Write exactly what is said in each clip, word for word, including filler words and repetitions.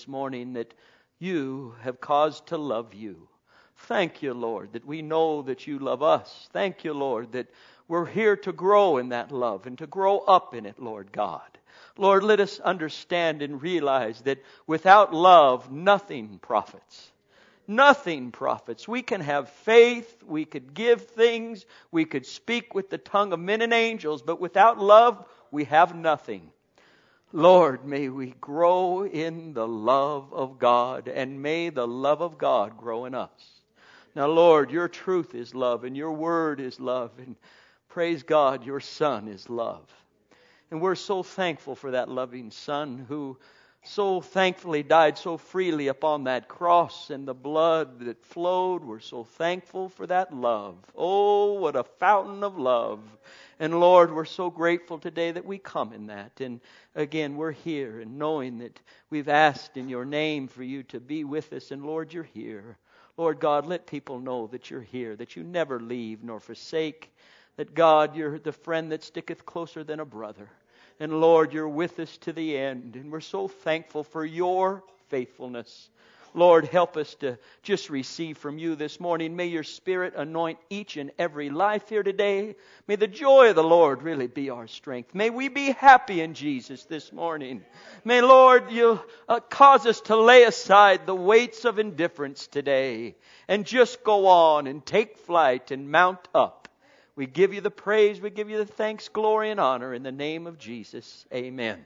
morning that you have caused to love you. Thank you, Lord, that we know that you love us. Thank you, Lord, that we're here to grow in that love and to grow up in it, Lord God. Lord, let us understand and realize that without love, nothing profits. Nothing profits. We can have faith, we could give things, we could speak with the tongue of men and angels, but without love, we have nothing. Lord, may we grow in the love of God, and may the love of God grow in us. Now, Lord, your truth is love, and your word is love, and praise God, your Son is love. And we're so thankful for that loving Son who so thankfully died so freely upon that cross, and the blood that flowed. We're so thankful for that love. Oh, what a fountain of love. And Lord, we're so grateful today that we come in that. And again, we're here and knowing that we've asked in your name for you to be with us. And Lord, you're here. Lord God, let people know that you're here, that you never leave nor forsake. That God, you're the friend that sticketh closer than a brother. And Lord, you're with us to the end. And we're so thankful for your faithfulness. Lord, help us to just receive from you this morning. May your Spirit anoint each and every life here today. May the joy of the Lord really be our strength. May we be happy in Jesus this morning. May, Lord, you uh, cause us to lay aside the weights of indifference today and just go on and take flight and mount up. We give you the praise, we give you the thanks, glory, and honor in the name of Jesus. Amen.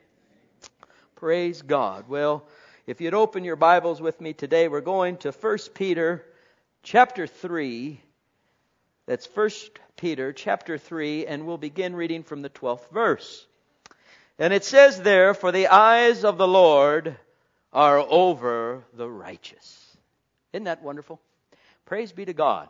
Praise God. Well, if you'd open your Bibles with me today, we're going to First Peter chapter three. That's First Peter chapter three, and we'll begin reading from the twelfth verse. And it says there, "For the eyes of the Lord are over the righteous." Isn't that wonderful? Praise be to God.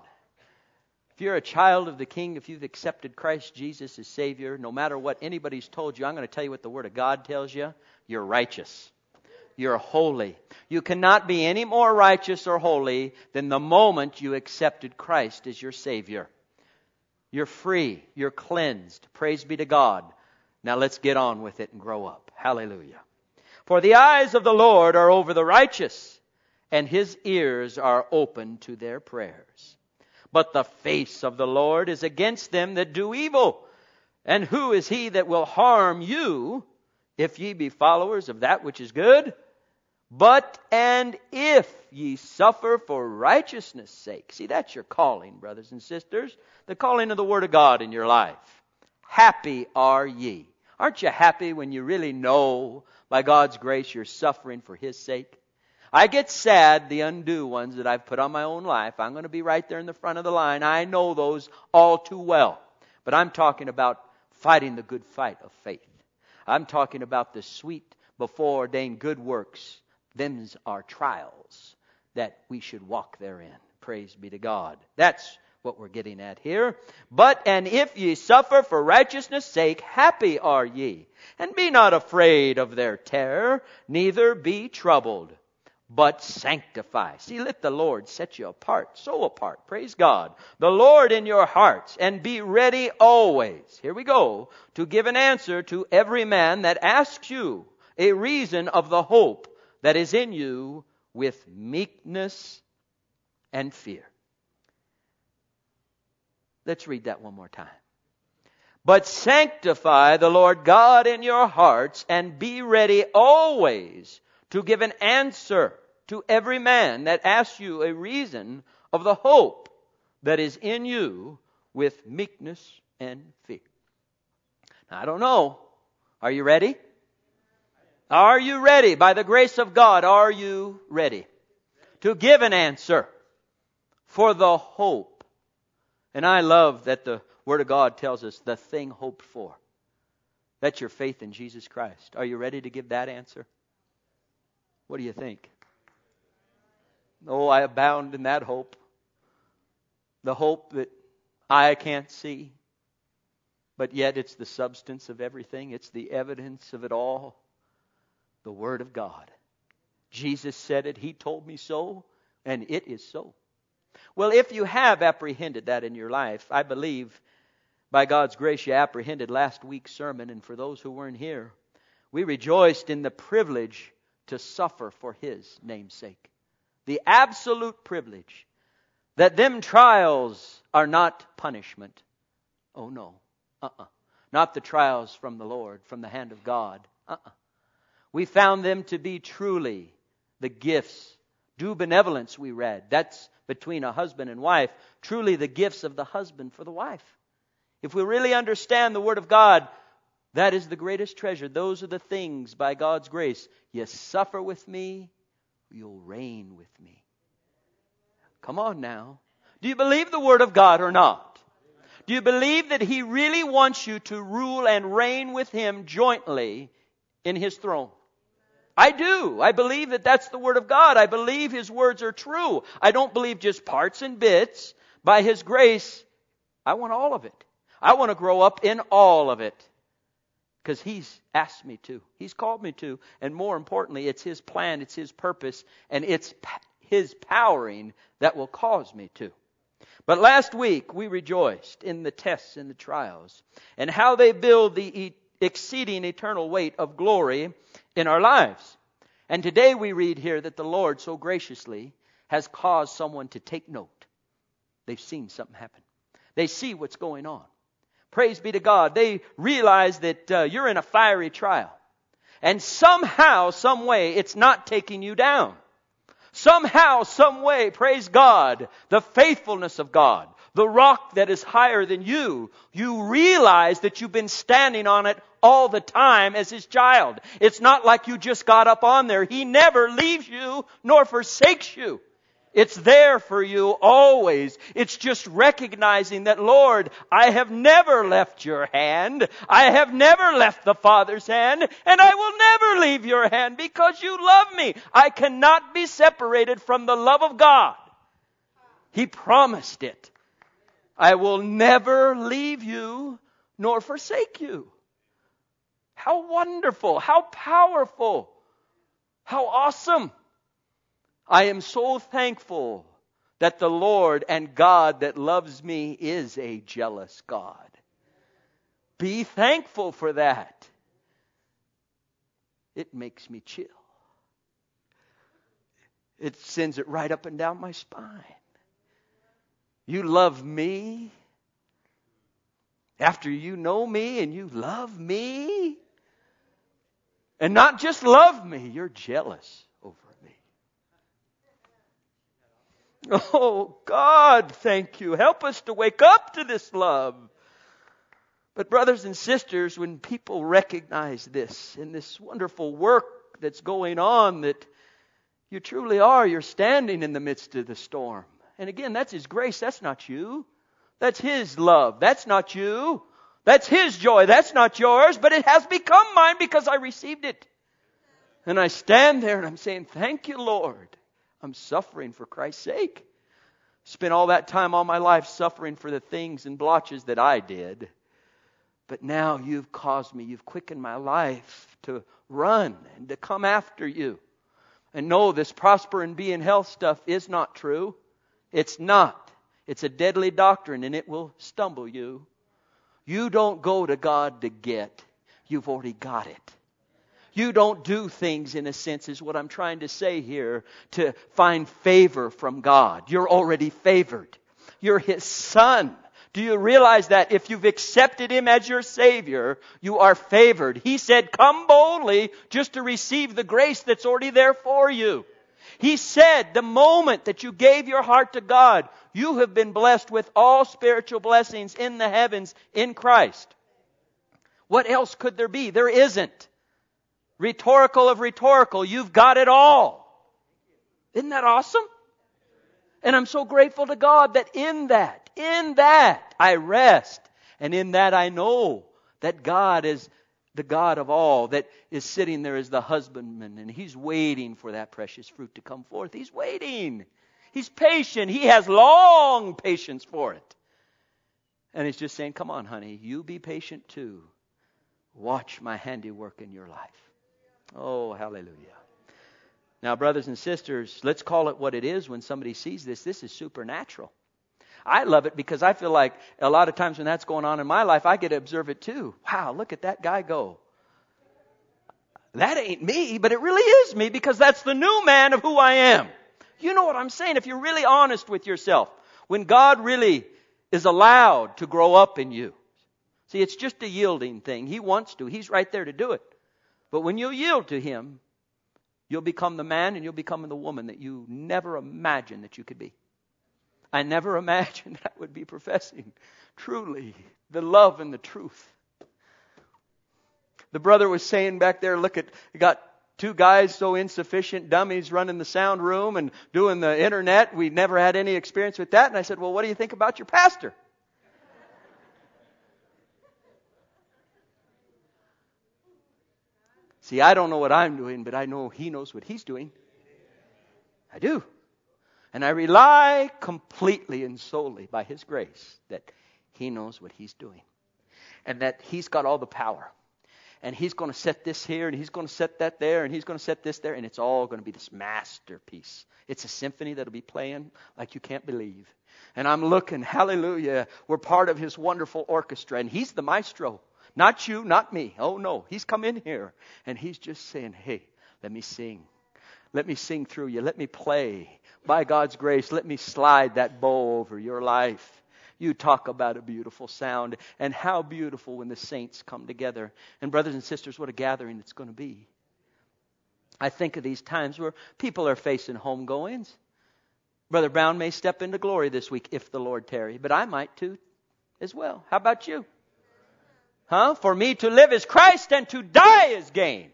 If you're a child of the King, if you've accepted Christ Jesus as Savior, no matter what anybody's told you, I'm going to tell you what the Word of God tells you. You're righteous. You're holy. You cannot be any more righteous or holy than the moment you accepted Christ as your Savior. You're free. You're cleansed. Praise be to God. Now let's get on with it and grow up. Hallelujah. "For the eyes of the Lord are over the righteous, and His ears are open to their prayers. But the face of the Lord is against them that do evil. And who is he that will harm you, if ye be followers of that which is good? But and if ye suffer for righteousness' sake." See, that's your calling, brothers and sisters. The calling of the Word of God in your life. "Happy are ye." Aren't you happy when you really know, by God's grace, you're suffering for His sake? I get sad, the undue ones that I've put on my own life. I'm going to be right there in the front of the line. I know those all too well. But I'm talking about fighting the good fight of faith. I'm talking about the sweet, before-ordained good works. Them's our trials that we should walk therein. Praise be to God. That's what we're getting at here. "But and if ye suffer for righteousness' sake, happy are ye. And be not afraid of their terror, neither be troubled. But sanctify." See, let the Lord set you apart, so apart, praise God. "The Lord in your hearts, and be ready always," here we go, "to give an answer to every man that asks you a reason of the hope that is in you with meekness and fear." Let's read that one more time. "But sanctify the Lord God in your hearts, and be ready always to give an answer to every man that asks you a reason of the hope that is in you with meekness and fear." Now, I don't know. Are you ready? Are you ready? By the grace of God, are you ready to give an answer for the hope? And I love that the Word of God tells us the thing hoped for. That's your faith in Jesus Christ. Are you ready to give that answer? What do you think? Oh, I abound in that hope. The hope that I can't see, but yet it's the substance of everything. It's the evidence of it all. The Word of God. Jesus said it. He told me so, and it is so. Well, if you have apprehended that in your life, I believe by God's grace you apprehended last week's sermon, and for those who weren't here, we rejoiced in the privilege to suffer for His name's sake. The absolute privilege that them trials are not punishment. Oh no. Uh-uh. Not the trials from the Lord, from the hand of God. Uh-uh. We found them to be truly the gifts. Do benevolence, we read. That's between a husband and wife. Truly the gifts of the husband for the wife. If we really understand the Word of God, that is the greatest treasure. Those are the things by God's grace. You suffer with me, you'll reign with me. Come on now. Do you believe the Word of God or not? Do you believe that He really wants you to rule and reign with Him jointly in His throne? I do. I believe that that's the Word of God. I believe His words are true. I don't believe just parts and bits. By His grace, I want all of it. I want to grow up in all of it. Because He's asked me to. He's called me to. And more importantly, it's His plan, it's His purpose, and it's His powering that will cause me to. But last week, we rejoiced in the tests and the trials and how they build the e- exceeding eternal weight of glory in our lives. And today we read here that the Lord so graciously has caused someone to take note. They've seen something happen. They see what's going on. Praise be to God. They realize that uh, you're in a fiery trial. And somehow, some way, it's not taking you down. Somehow, some way, praise God, the faithfulness of God, the rock that is higher than you, you realize that you've been standing on it all the time as His child. It's not like you just got up on there. He never leaves you nor forsakes you. It's there for you always. It's just recognizing that, Lord, I have never left your hand. I have never left the Father's hand. And I will never leave your hand because you love me. I cannot be separated from the love of God. He promised it. I will never leave you nor forsake you. How wonderful. How powerful. How awesome. I am so thankful that the Lord and God that loves me is a jealous God. Be thankful for that. It makes me chill. It sends it right up and down my spine. You love me after you know me and you love me. And not just love me, you're jealous. Oh, God, thank you. Help us to wake up to this love. But brothers and sisters, when people recognize this in this wonderful work that's going on, that you truly are, you're standing in the midst of the storm. And again, that's His grace. That's not you. That's His love. That's not you. That's His joy. That's not yours. But it has become mine because I received it. And I stand there and I'm saying, thank you, Lord. I'm suffering for Christ's sake. Spent all that time all my life suffering for the things and blotches that I did. But now you've caused me, you've quickened my life to run and to come after you. And no, this prosper and be in health stuff is not true. It's not. It's a deadly doctrine and it will stumble you. You don't go to God to get. You've already got it. You don't do things, in a sense, is what I'm trying to say here, to find favor from God. You're already favored. You're His son. Do you realize that if you've accepted Him as your Savior, you are favored? He said, come boldly just to receive the grace that's already there for you. He said, the moment that you gave your heart to God, you have been blessed with all spiritual blessings in the heavens in Christ. What else could there be? There isn't. Rhetorical of rhetorical, you've got it all. Isn't that awesome? And I'm so grateful to God that in that, in that I rest. And in that I know that God is the God of all, that is sitting there as the husbandman. And He's waiting for that precious fruit to come forth. He's waiting. He's patient. He has long patience for it. And He's just saying, come on, honey, you be patient too. Watch my handiwork in your life. Oh, hallelujah. Now, brothers and sisters, let's call it what it is when somebody sees this. This is supernatural. I love it because I feel like a lot of times when that's going on in my life, I get to observe it too. Wow, look at that guy go. That ain't me, but it really is me because that's the new man of who I am. You know what I'm saying? If you're really honest with yourself, when God really is allowed to grow up in you. See, it's just a yielding thing. He wants to. He's right there to do it. But when you yield to Him, you'll become the man and you'll become the woman that you never imagined that you could be. I never imagined I would be professing truly the love and the truth. The brother was saying back there, look at, you got two guys so insufficient, dummies running the sound room and doing the internet. We never had any experience with that. And I said, well, what do you think about your pastor? See, I don't know what I'm doing, but I know he knows what he's doing. I do. And I rely completely and solely by His grace that He knows what He's doing. And that He's got all the power. And He's going to set this here, and He's going to set that there, and He's going to set this there, and it's all going to be this masterpiece. It's a symphony that'll be playing like you can't believe. And I'm looking, hallelujah, we're part of His wonderful orchestra, and He's the maestro. Not you, not me. Oh no, He's come in here, and He's just saying, hey, let me sing. Let me sing through you. Let me play. By God's grace, let me slide that bow over your life. You talk about a beautiful sound, and how beautiful when the saints come together. And brothers and sisters, what a gathering it's going to be. I think of these times where people are facing homegoings. Brother Brown may step into glory this week if the Lord tarry, but I might too as well. How about you? Huh? For me to live is Christ and to die is gain.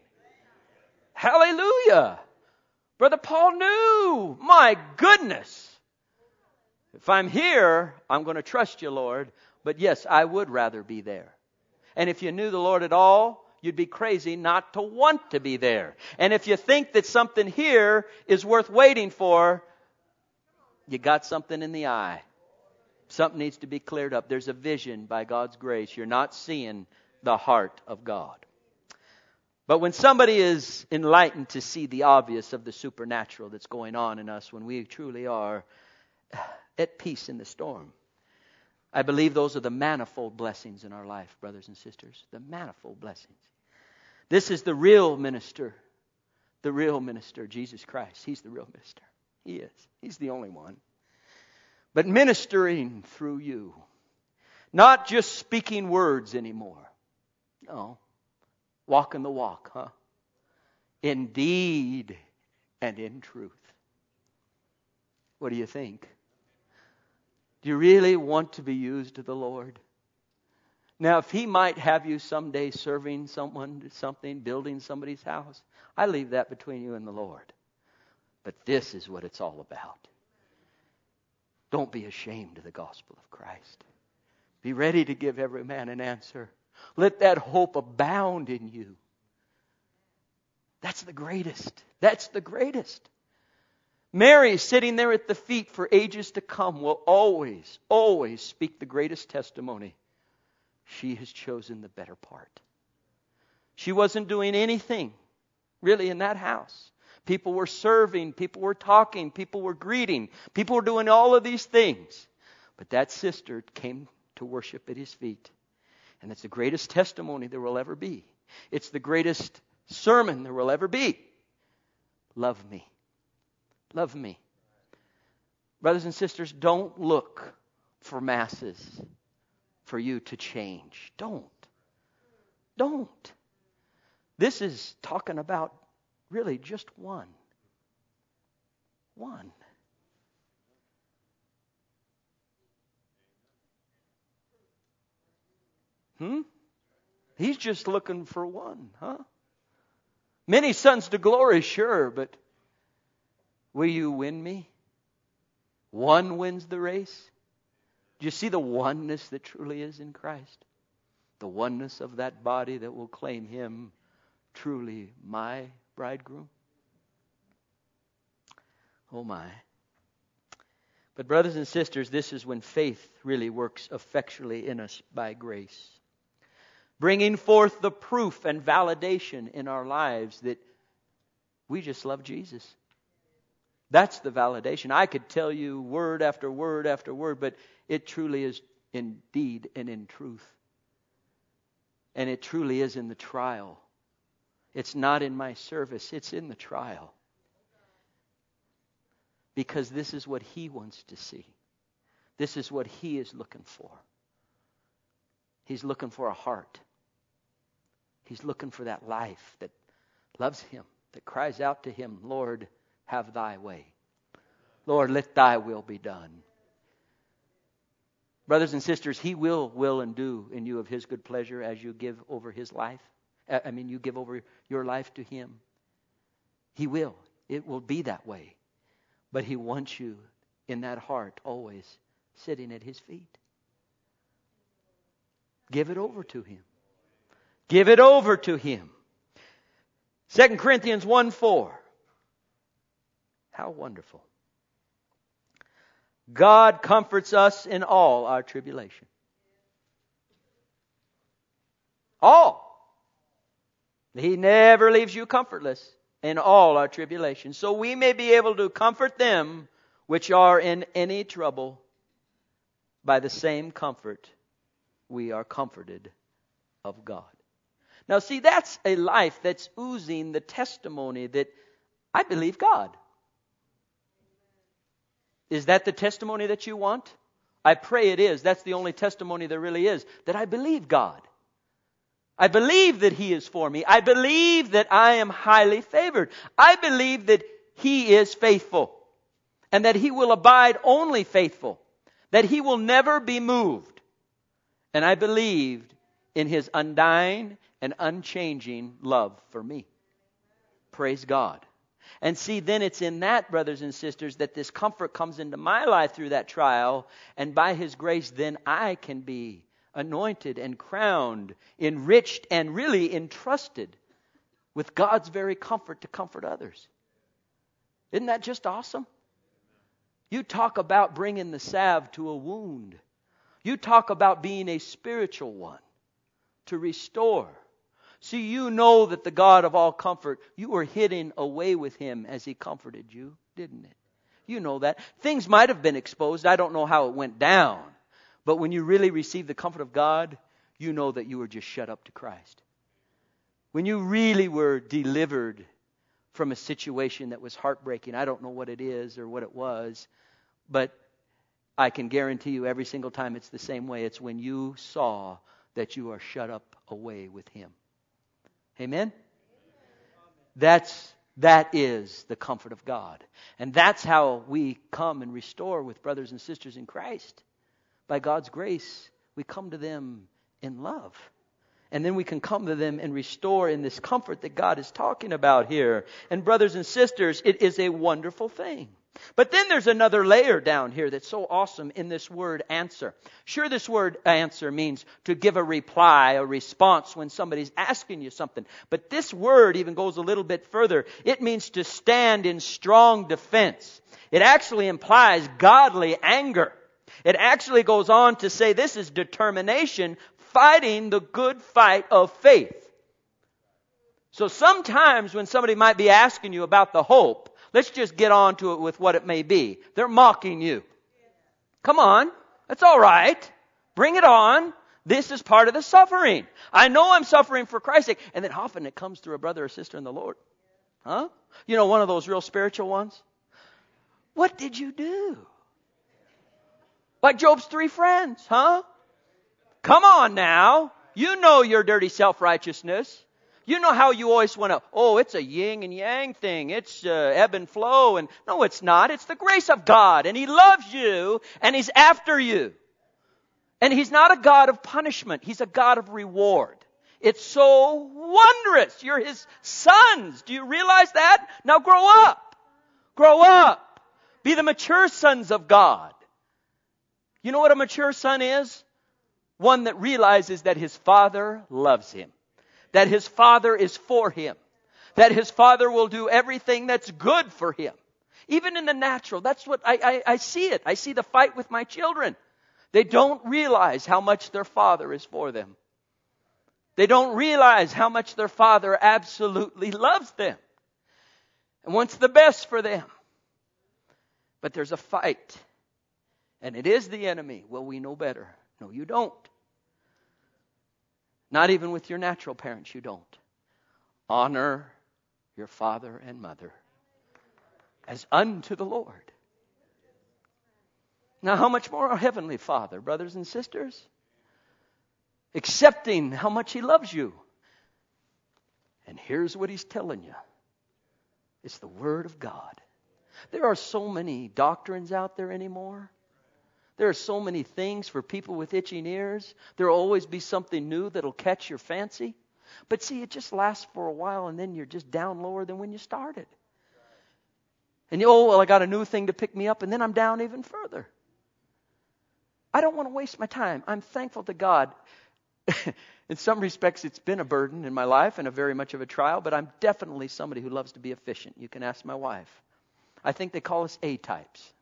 Hallelujah. Brother Paul knew. My goodness. If I'm here, I'm going to trust you, Lord. But yes, I would rather be there. And if you knew the Lord at all, you'd be crazy not to want to be there. And if you think that something here is worth waiting for, you got something in the eye. Something needs to be cleared up. There's a vision by God's grace. You're not seeing the heart of God. But when somebody is enlightened to see the obvious of the supernatural that's going on in us, when we truly are at peace in the storm, I believe those are the manifold blessings in our life, brothers and sisters. The manifold blessings. This is the real minister. The real minister, Jesus Christ. He's the real minister. He is. He's the only one. But ministering through you. Not just speaking words anymore. No. Walking the walk, huh? In deed and in truth. What do you think? Do you really want to be used to the Lord? Now, if He might have you someday serving someone, something, building somebody's house, I leave that between you and the Lord. But this is what it's all about. Don't be ashamed of the gospel of Christ. Be ready to give every man an answer. Let that hope abound in you. That's the greatest. That's the greatest. Mary, sitting there at the feet for ages to come, will always, always speak the greatest testimony. She has chosen the better part. She wasn't doing anything, really, in that house. People were serving, people were talking, people were greeting, people were doing all of these things. But that sister came to worship at His feet. And it's the greatest testimony there will ever be. It's the greatest sermon there will ever be. Love me. Love me. Brothers and sisters, don't look for masses for you to change. Don't. Don't. This is talking about really just one. One. Hmm? He's just looking for one, huh? Many sons to glory, sure, but will you win me? One wins the race. Do you see the oneness that truly is in Christ? The oneness of that body that will claim Him truly my bridegroom? Oh my. But brothers and sisters, this is when faith really works effectually in us by grace. Bringing forth the proof and validation in our lives that we just love Jesus. That's the validation. I could tell you word after word after word, but it truly is in deed and in truth. And it truly is in the trial. It's not in my service. It's in the trial. Because this is what He wants to see. This is what He is looking for. He's looking for a heart. He's looking for that life that loves Him, that cries out to Him, Lord, have Thy way. Lord, let Thy will be done. Brothers and sisters, He will, will and do in you of His good pleasure as you give over His life. I mean, you give over your life to Him. He will. It will be that way. But He wants you in that heart always sitting at His feet. Give it over to Him. Give it over to Him. Second Corinthians one four. How wonderful. God comforts us in all our tribulation. All. He never leaves you comfortless in all our tribulation. So we may be able to comfort them which are in any trouble by the same comfort we are comforted of God. Now see, that's a life that's oozing the testimony that I believe God. Is that the testimony that you want? I pray it is. That's the only testimony there really is. That I believe God. I believe that He is for me. I believe that I am highly favored. I believe that He is faithful. And that He will abide only faithful. That He will never be moved. And I believed in His undying and unchanging love for me. Praise God. And see, then it's in that, brothers and sisters, that this comfort comes into my life through that trial. And by His grace, then I can be anointed and crowned, enriched and really entrusted with God's very comfort to comfort others. Isn't that just awesome? You talk about bringing the salve to a wound. You talk about being a spiritual one to restore. See, you know that the God of all comfort, you were hidden away with Him as He comforted you, didn't it? You know that. Things might have been exposed. I don't know how it went down. But when you really receive the comfort of God, you know that you were just shut up to Christ. When you really were delivered from a situation that was heartbreaking, I don't know what it is or what it was, but I can guarantee you every single time it's the same way. It's when you saw that you are shut up away with Him. Amen? That's, that is the comfort of God. And that's how we come and restore with brothers and sisters in Christ. By God's grace, we come to them in love. And then we can come to them and restore in this comfort that God is talking about here. And brothers and sisters, it is a wonderful thing. But then there's another layer down here that's so awesome in this word answer. Sure, this word answer means to give a reply, a response when somebody's asking you something. But this word even goes a little bit further. It means to stand in strong defense. It actually implies godly anger. It actually goes on to say this is determination, fighting the good fight of faith. So sometimes when somebody might be asking you about the hope, let's just get on to it with what it may be. They're mocking you. Come on. That's all right. Bring it on. This is part of the suffering. I know I'm suffering for Christ's sake. And then often it comes through a brother or sister in the Lord. Huh? You know, one of those real spiritual ones. What did you do? Like Job's three friends, huh? Come on now. You know your dirty self-righteousness. You know how you always want to, oh, it's a yin and yang thing. It's uh, ebb and flow. And no, it's not. It's the grace of God. And He loves you. And He's after you. And He's not a God of punishment. He's a God of reward. It's so wondrous. You're His sons. Do you realize that? Now grow up. Grow up. Be the mature sons of God. You know what a mature son is? One that realizes that his father loves him. That his father is for him. That his father will do everything that's good for him. Even in the natural. That's what I, I, I see it. I see the fight with my children. They don't realize how much their father is for them. They don't realize how much their father absolutely loves them. And wants the best for them. But there's a fight. And it is the enemy. Well, we know better. No, you don't. Not even with your natural parents, you don't. Honor your father and mother as unto the Lord. Now, how much more our Heavenly Father, brothers and sisters? Accepting how much He loves you. And here's what He's telling you. It's the Word of God. There are so many doctrines out there anymore. There are so many things for people with itching ears. There will always be something new that'll catch your fancy. But see, it just lasts for a while and then you're just down lower than when you started. And you, oh, well, I got a new thing to pick me up, and then I'm down even further. I don't want to waste my time. I'm thankful to God. In some respects, it's been a burden in my life and a very much of a trial, but I'm definitely somebody who loves to be efficient. You can ask my wife. I think they call us A-types.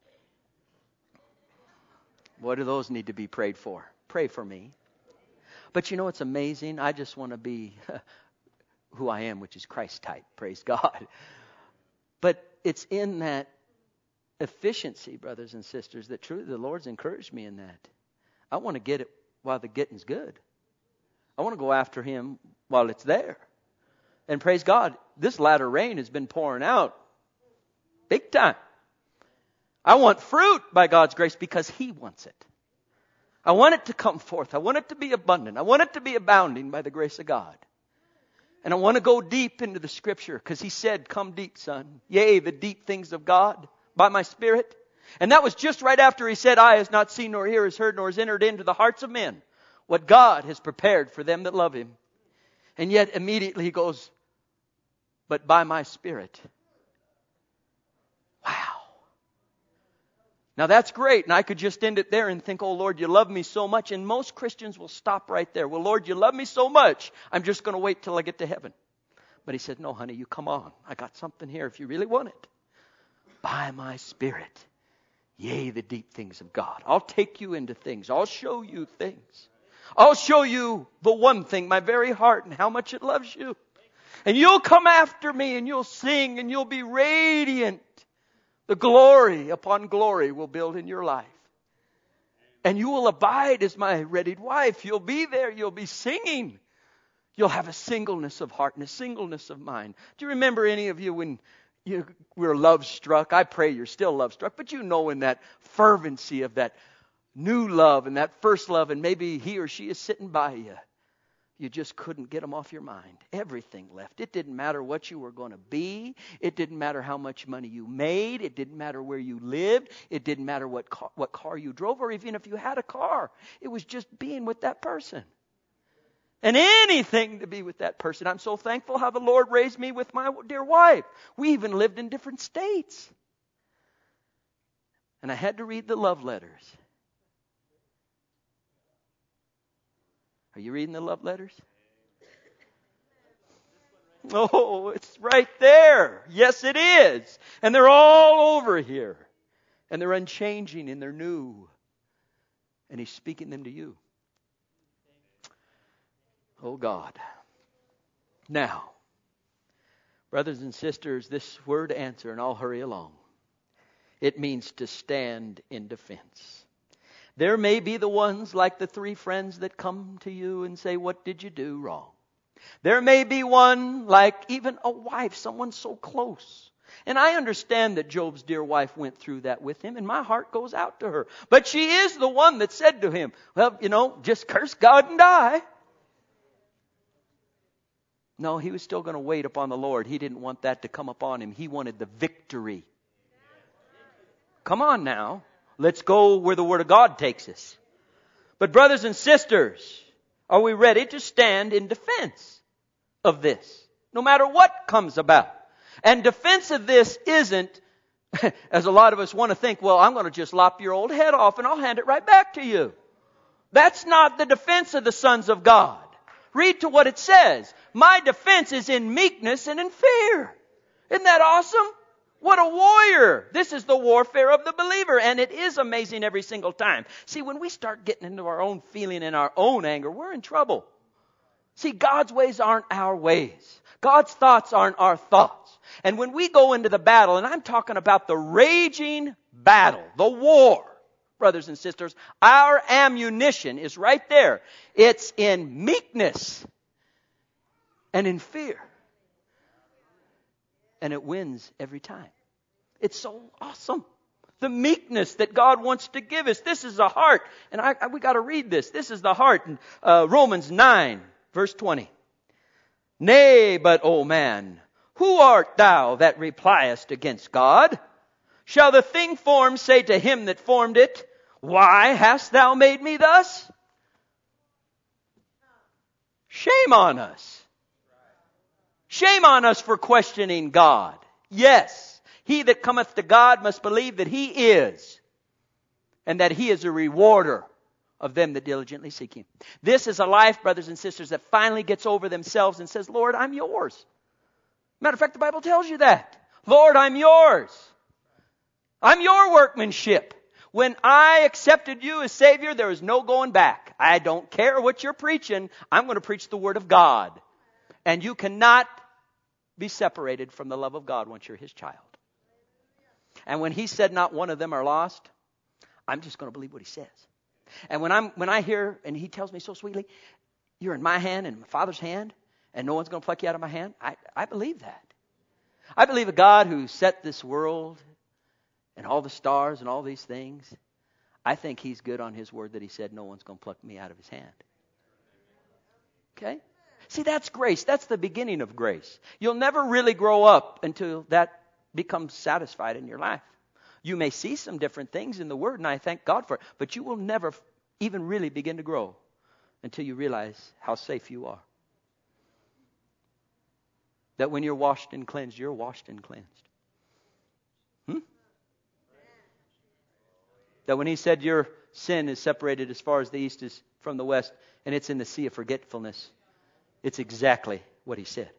What do those need to be prayed for? Pray for me. But you know what's amazing? I just want to be who I am, which is Christ type. Praise God. But it's in that efficiency, brothers and sisters, that truly the Lord's encouraged me in that. I want to get it while the getting's good. I want to go after Him while it's there. And praise God, this latter rain has been pouring out big time. I want fruit by God's grace because He wants it. I want it to come forth. I want it to be abundant. I want it to be abounding by the grace of God. And I want to go deep into the Scripture because He said, come deep, son. Yea, the deep things of God by my Spirit. And that was just right after He said, eye has not seen nor ear has heard nor has entered into the hearts of men what God has prepared for them that love Him. And yet immediately He goes, but by my Spirit. Wow. Now that's great. And I could just end it there and think, oh Lord, you love me so much. And most Christians will stop right there. Well, Lord, you love me so much. I'm just going to wait till I get to heaven. But He said, no, honey, you come on. I got something here if you really want it. By my Spirit. Yea, the deep things of God. I'll take you into things. I'll show you things. I'll show you the one thing, my very heart, and how much it loves you. And you'll come after me and you'll sing and you'll be radiant. The glory upon glory will build in your life. And you will abide as my readied wife. You'll be there. You'll be singing. You'll have a singleness of heart and a singleness of mind. Do you remember any of you when you were love struck? I pray you're still love struck. But you know in that fervency of that new love and that first love, and maybe he or she is sitting by you. You just couldn't get them off your mind. Everything left. It didn't matter what you were going to be. It didn't matter how much money you made. It didn't matter where you lived. It didn't matter what car, what car you drove, or even if you had a car. It was just being with that person. And anything to be with that person. I'm so thankful how the Lord raised me with my dear wife. We even lived in different states. And I had to read the love letters. Are you reading the love letters? Oh, it's right there. Yes, it is. And they're all over here. And they're unchanging and they're new. And He's speaking them to you. Oh, God. Now, brothers and sisters, this word answer, and I'll hurry along. It means to stand in defense. There may be the ones like the three friends that come to you and say, what did you do wrong? There may be one like even a wife, someone so close. And I understand that Job's dear wife went through that with him, and my heart goes out to her. But she is the one that said to him, well, you know, just curse God and die. No, he was still going to wait upon the Lord. He didn't want that to come upon him. He wanted the victory. Come on now. Let's go where the Word of God takes us. But brothers and sisters, are we ready to stand in defense of this? No matter what comes about. And defense of this isn't, as a lot of us want to think, well, I'm going to just lop your old head off and I'll hand it right back to you. That's not the defense of the sons of God. Read to what it says. My defense is in meekness and in fear. Isn't that awesome? What a warrior. This is the warfare of the believer. And it is amazing every single time. See, when we start getting into our own feeling and our own anger, we're in trouble. See, God's ways aren't our ways. God's thoughts aren't our thoughts. And when we go into the battle, and I'm talking about the raging battle, the war, brothers and sisters, our ammunition is right there. It's in meekness and in fear. And it wins every time. It's so awesome. The meekness that God wants to give us. This is the heart. And I, I, we got to read this. This is the heart in uh, Romans nine, verse twenty. Nay, but, O man, who art thou that repliest against God? Shall the thing formed say to him that formed it, why hast thou made me thus? Shame on us. Shame on us for questioning God. Yes, he that cometh to God must believe that he is, and that he is a rewarder of them that diligently seek him. This is a life, brothers and sisters, that finally gets over themselves and says, Lord, I'm yours. Matter of fact, the Bible tells you that. Lord, I'm yours. I'm your workmanship. When I accepted you as Savior, there is no going back. I don't care what you're preaching. I'm going to preach the Word of God. And you cannot be separated from the love of God once you're His child. And when He said not one of them are lost, I'm just going to believe what He says. And when I'm when I hear, and He tells me so sweetly, you're in my hand and my Father's hand, and no one's going to pluck you out of my hand, I, I believe that. I believe a God who set this world and all the stars and all these things. I think He's good on His word that He said no one's going to pluck me out of His hand. Okay? See, that's grace. That's the beginning of grace. You'll never really grow up until that becomes satisfied in your life. You may see some different things in the Word, and I thank God for it, but you will never even really begin to grow until you realize how safe you are. That when you're washed and cleansed, you're washed and cleansed. Hmm? That when He said your sin is separated as far as the east is from the west, and it's in the sea of forgetfulness, it's exactly what He said.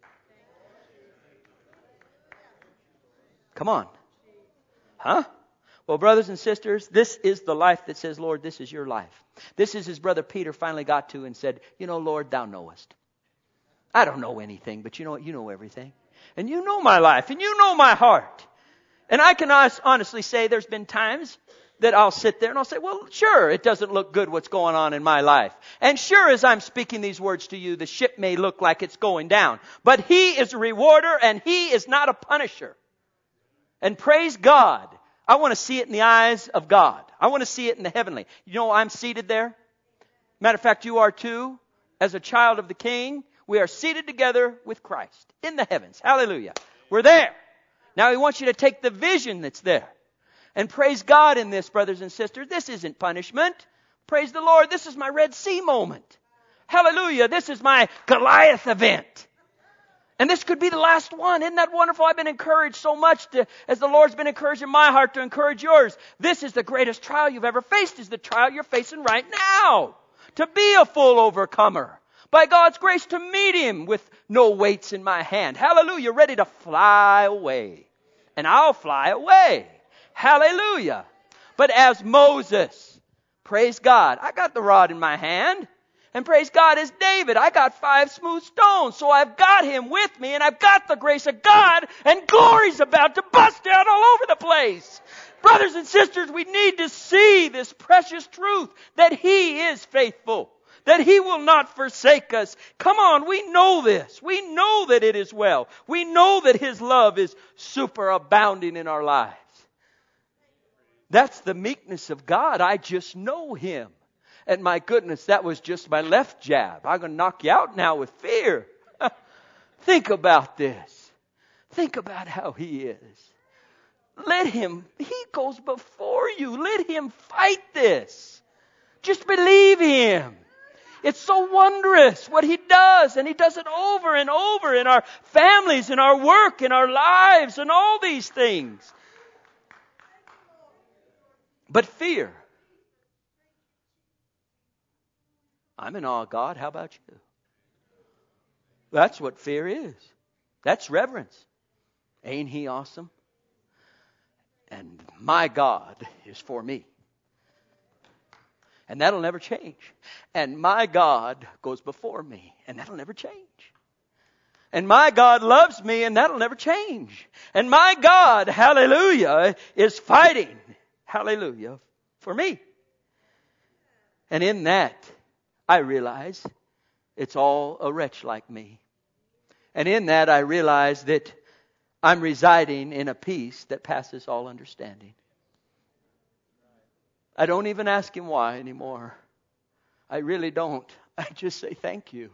Come on. Huh? Well, brothers and sisters, this is the life that says, Lord, this is your life. This is his brother Peter finally got to and said, you know, Lord, thou knowest. I don't know anything, but you know what? You know everything. And you know my life, and you know my heart. And I can honestly say there's been times that I'll sit there and I'll say, well, sure, it doesn't look good what's going on in my life. And sure, as I'm speaking these words to you, the ship may look like it's going down. But He is a rewarder, and He is not a punisher. And praise God, I want to see it in the eyes of God. I want to see it in the heavenly. You know, I'm seated there. Matter of fact, you are too. As a child of the King, we are seated together with Christ in the heavens. Hallelujah. We're there. Now He wants you to take the vision that's there. And praise God in this, brothers and sisters. This isn't punishment. Praise the Lord. This is my Red Sea moment. Hallelujah. This is my Goliath event. And this could be the last one. Isn't that wonderful? I've been encouraged so much to, as the Lord's been encouraging my heart to encourage yours. This is the greatest trial you've ever faced, is the trial you're facing right now. To be a full overcomer. By God's grace to meet Him with no weights in my hand. Hallelujah. Ready to fly away. And I'll fly away. Hallelujah. But as Moses, praise God, I got the rod in my hand. And praise God, as David, I got five smooth stones. So I've got Him with me, and I've got the grace of God, and glory's about to bust out all over the place. Brothers and sisters, we need to see this precious truth that He is faithful, that He will not forsake us. Come on, we know this. We know that it is well. We know that His love is superabounding in our lives. That's the meekness of God. I just know Him. And my goodness, that was just my left jab. I'm going to knock you out now with fear. Think about this. Think about how He is. Let Him, He goes before you. Let Him fight this. Just believe Him. It's so wondrous what He does. And He does it over and over in our families, in our work, in our lives, and all these things. But fear. I'm in awe of God. How about you? That's what fear is. That's reverence. Ain't He awesome? And my God is for me. And that'll never change. And my God goes before me. And that'll never change. And my God loves me. And that'll never change. And my God, hallelujah, is fighting, hallelujah, for me. And in that, I realize it's all a wretch like me. And in that I realize that I'm residing in a peace that passes all understanding. I don't even ask Him why anymore. I really don't. I just say thank you.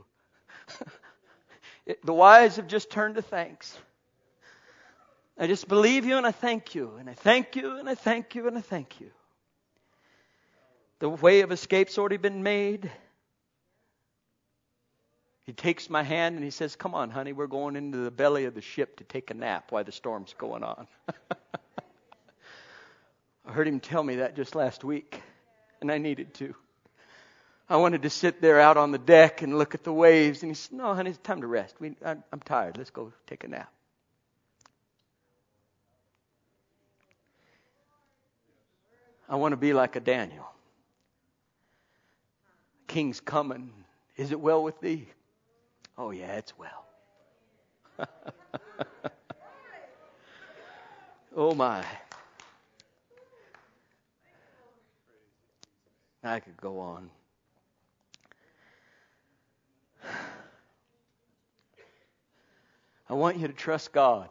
The whys have just turned to thanks. I just believe you and I thank you. And I thank you and I thank you and I thank you. The way of escape's already been made. He takes my hand and He says, come on, honey, we're going into the belly of the ship to take a nap while the storm's going on. I heard Him tell me that just last week, and I needed to. I wanted to sit there out on the deck and look at the waves, and He said, no, honey, it's time to rest. We, I'm, I'm tired. Let's go take a nap. I want to be like a Daniel. King's coming. Is it well with thee? Oh, yeah, it's well. Oh, my. I could go on. I want you to trust God.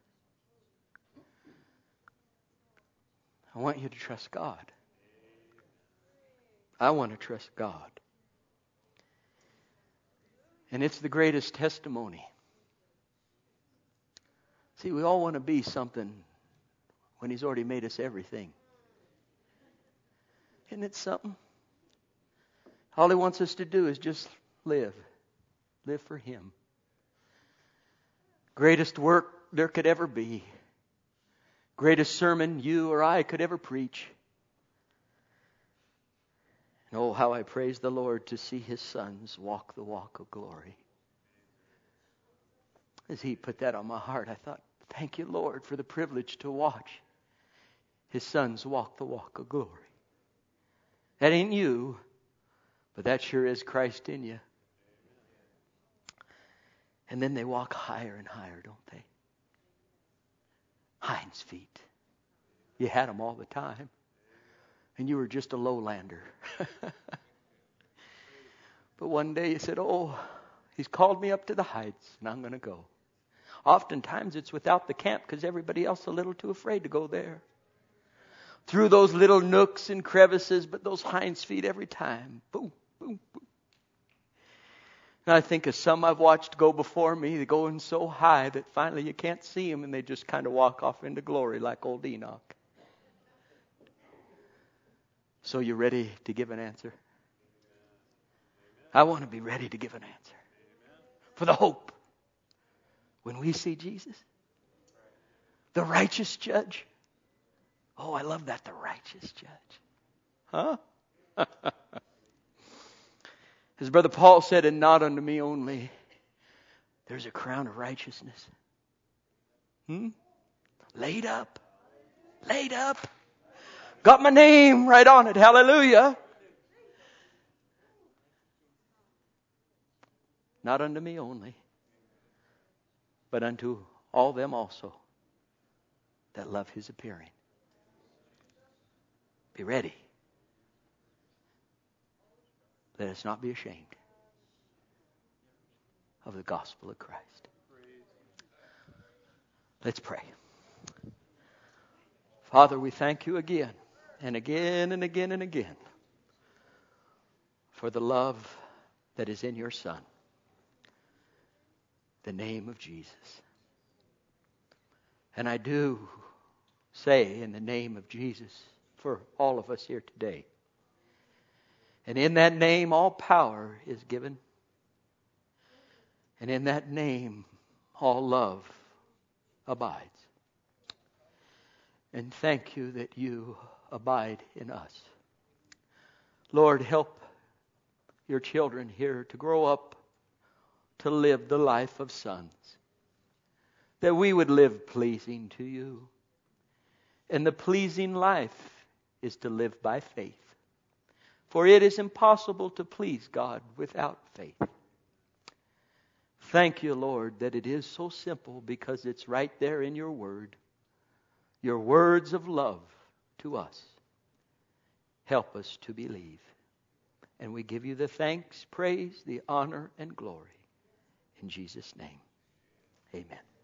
I want you to trust God. I want to trust God. And it's the greatest testimony. See, we all want to be something when He's already made us everything. Isn't it something? All He wants us to do is just live. Live for Him. Greatest work there could ever be. Greatest sermon you or I could ever preach. And oh, how I praise the Lord to see His sons walk the walk of glory. As He put that on my heart, I thought, thank you, Lord, for the privilege to watch His sons walk the walk of glory. That ain't you, but that sure is Christ in you. And then they walk higher and higher, don't they? Hinds feet. You had them all the time. And you were just a lowlander. But one day you said, oh, He's called me up to the heights and I'm going to go. Oftentimes it's without the camp because everybody else is a little too afraid to go there. Through those little nooks and crevices, but those hinds feet every time. Boom, boom, boom. And I think of some I've watched go before me, they're going so high that finally you can't see them and they just kind of walk off into glory like old Enoch. So you ready to give an answer? I want to be ready to give an answer. For the hope. When we see Jesus. The righteous judge. Oh, I love that. The righteous judge. Huh? As Brother Paul said, and not unto me only. There's a crown of righteousness. Hmm? Laid up. Laid up. Got my name right on it. Hallelujah. Not unto me only, but unto all them also that love His appearing. Be ready. Let us not be ashamed of the gospel of Christ. Let's pray. Father, we thank you again and again and again and again for the love that is in your Son. The name of Jesus. And I do say in the name of Jesus for all of us here today. And in that name all power is given. And in that name all love abides. And thank you that you abide in us. Lord, help your children here to grow up to live the life of sons. That we would live pleasing to you. And the pleasing life is to live by faith. For it is impossible to please God without faith. Thank you, Lord, that it is so simple because it's right there in your word. Your words of love to us. Help us to believe. And we give you the thanks, praise, the honor, and glory. In Jesus' name, amen.